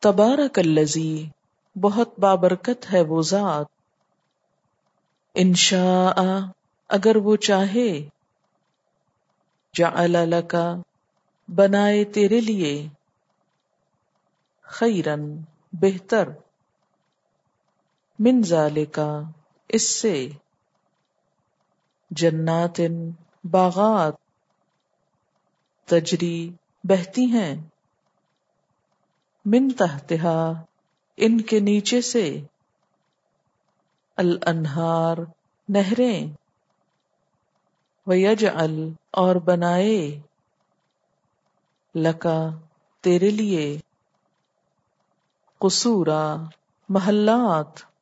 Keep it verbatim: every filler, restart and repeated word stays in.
तबारकल्लज़ी, बहुत बाबरकत है वो ज़ात, इंशाअ, अगर वो चाहे, जअल लका, बनाए तेरे लिए, खैरन, बेहतर, मिन ज़ालिका, इससे, जन्नातिन, बागात, तजरी, बहती हैं, मिन तहतिहा, इनके नीचे से, अल अनहार, नहरें, वयजअल, और बनाए, लका, तेरे लिए, कुसूरा, महल्लात,